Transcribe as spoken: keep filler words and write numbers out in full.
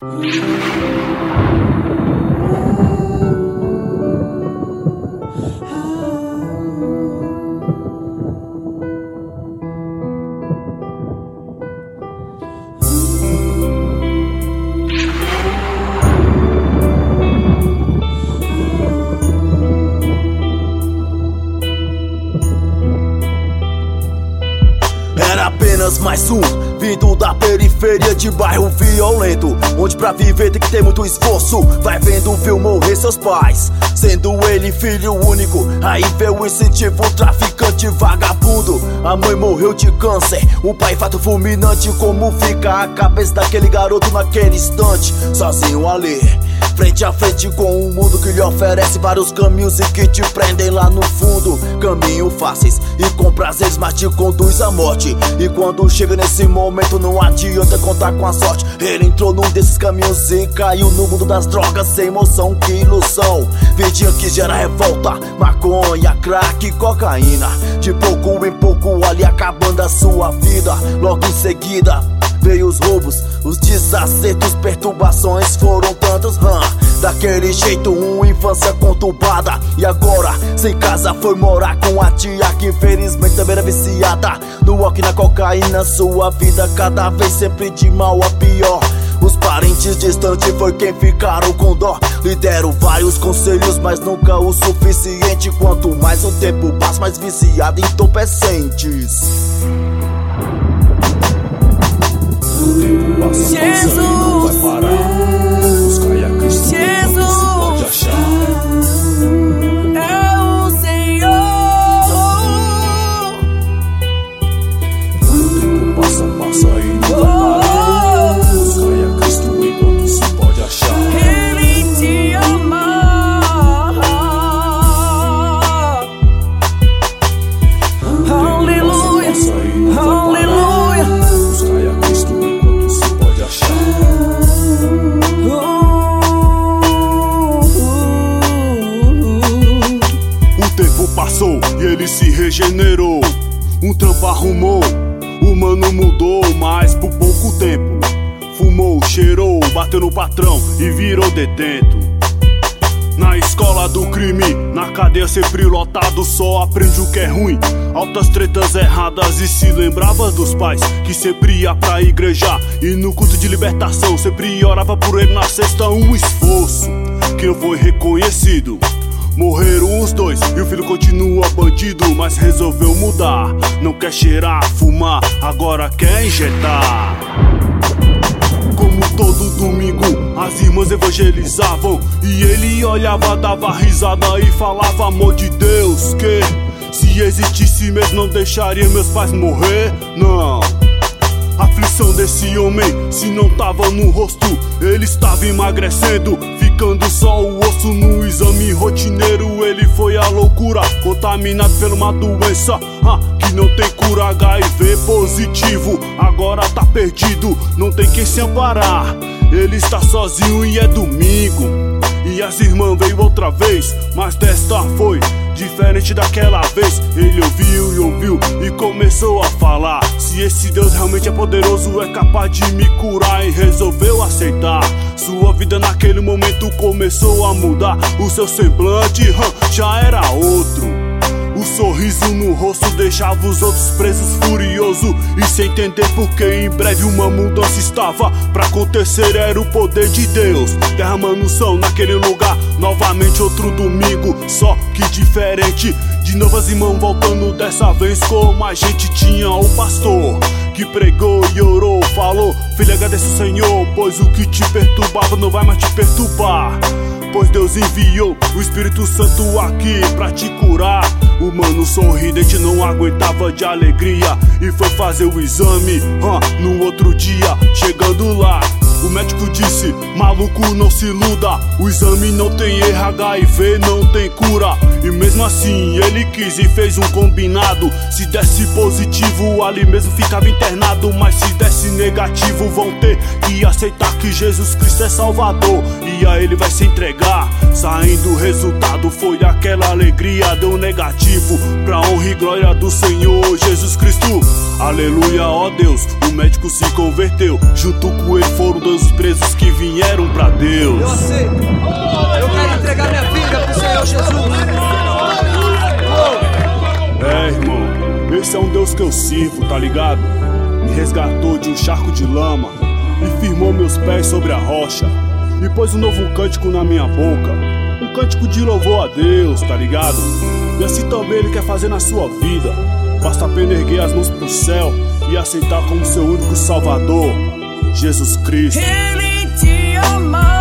Era apenas mais um, vindo da periferia de bairro violento, onde pra viver tem que ter muito esforço. Vai vendo, viu morrer seus pais, sendo ele filho único. Aí veio o incentivo, traficante vagabundo. A mãe morreu de câncer, o pai fato fulminante. Como fica a cabeça daquele garoto naquele instante, sozinho ali, frente a frente com um mundo que lhe oferece vários caminhos e que te prendem lá no fundo. Caminhos fáceis e com prazeres, mas te conduz à morte. E quando chega nesse momento não adianta contar com a sorte. Ele entrou num desses caminhos e caiu no mundo das drogas. Sem emoção, que ilusão. Vidinha que gera revolta, maconha, crack, cocaína. De pouco em pouco ali acabando a sua vida. Logo em seguida veio os roubos, os desacertos, perturbações foram tantos, hum. Daquele jeito, uma infância conturbada. E agora, sem casa, foi morar com a tia, que infelizmente também era viciada no walk, na cocaína. Sua vida cada vez sempre de mal a pior. Os parentes distantes foi quem ficaram com dó. Lhe deram vários conselhos, mas nunca o suficiente. Quanto mais o tempo passa, mais viciado em entorpecentes. O tempo passa, passa e não vai parar. Buscai a Cristo, Jesus se pode achar. É o Senhor. O tempo passa, passa e não vai parar. Buscai a Cristo enquanto se pode achar. Ele te ama. Aleluia, aleluia. Buscai a Cristo enquanto se pode achar. O tempo passou e ele se regenerou. Um trampo arrumou, o mano mudou, mas por pouco tempo. Fumou, cheirou, bateu no patrão e virou detento. Na escola do crime, na cadeia sempre lotado, só aprende o que é ruim, altas tretas erradas. E se lembrava dos pais, que sempre ia pra igreja, e no culto de libertação sempre orava por ele na sexta. Um esforço que não foi reconhecido. Morreram os dois e o filho continua bandido, mas resolveu mudar. Não quer cheirar, fumar, agora quer injetar. Como todo domingo as irmãs evangelizavam, e ele olhava, dava risada e falava: amor de Deus, que se existisse mesmo não deixaria meus pais morrer, não. A aflição desse homem, se não tava no rosto, ele estava emagrecendo, ficando só o osso. No exame rotineiro ele foi à loucura, contaminado por uma doença ah, que não tem cura. H I V positivo, agora tá perdido, não tem quem se amparar. Ele está sozinho e é domingo, e as irmãs veio outra vez, mas desta foi diferente daquela vez. Ele ouviu e ouviu e começou a falar: se esse Deus realmente é poderoso, é capaz de me curar. E resolveu aceitar. Sua vida naquele momento começou a mudar. O seu semblante hum, já era outro. O sorriso no rosto deixava os outros presos furioso, e sem entender porque em breve uma mudança estava pra acontecer. Era o poder de Deus derramando som naquele lugar. Novamente outro domingo, só que diferente. De novo as irmãs voltando, dessa vez como a gente tinha o pastor que pregou e orou, falou: filho, agradeça o Senhor, pois o que te perturbava não vai mais te perturbar, pois Deus enviou o Espírito Santo aqui pra te curar. O mano sorridente não aguentava de alegria e foi fazer o exame uh, no outro dia. Chegando lá, o médico disse: maluco, não se iluda, o exame não tem erro, H I V não tem cura. E mesmo assim ele quis e fez um combinado: se desse positivo ali mesmo ficava internado, mas se desse negativo vão ter que aceitar que Jesus Cristo é Salvador, e a ele vai se entregar. Saindo o resultado foi aquela alegria, deu negativo pra honra e glória do Senhor Jesus Cristo. Aleluia, ó Deus, o médico se converteu, junto com ele foram dois presos que que vieram pra Deus. Eu aceito. Eu quero entregar minha vida pro Senhor Jesus. É, irmão, esse é um Deus que eu sirvo, tá ligado? Me resgatou de um charco de lama e firmou meus pés sobre a rocha e pôs um novo cântico na minha boca, um cântico de louvor a Deus, tá ligado? E assim também Ele quer fazer na sua vida. Basta apenas erguer as mãos pro céu e aceitar como seu único Salvador, Jesus Cristo. Ele te ama.